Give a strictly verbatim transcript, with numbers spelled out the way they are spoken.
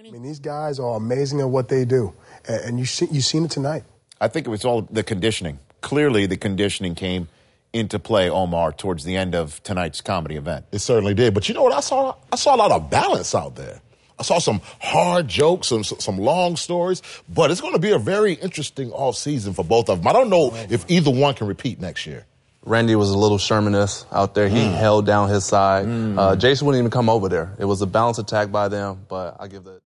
I mean, these guys are amazing at what they do, and you see, you've seen it tonight. I think it was all the conditioning. Clearly, the conditioning came into play, Omar, towards the end of tonight's comedy event. It certainly did. But you know what? I saw I saw a lot of balance out there. I saw some hard jokes, some some long stories. But it's going to be a very interesting offseason for both of them. I don't know if either one can repeat next year. Randy was a little Sherman-esque out there. He mm. held down his side. Mm. Uh, Jason wouldn't even come over there. It was a balanced attack by them, but I give the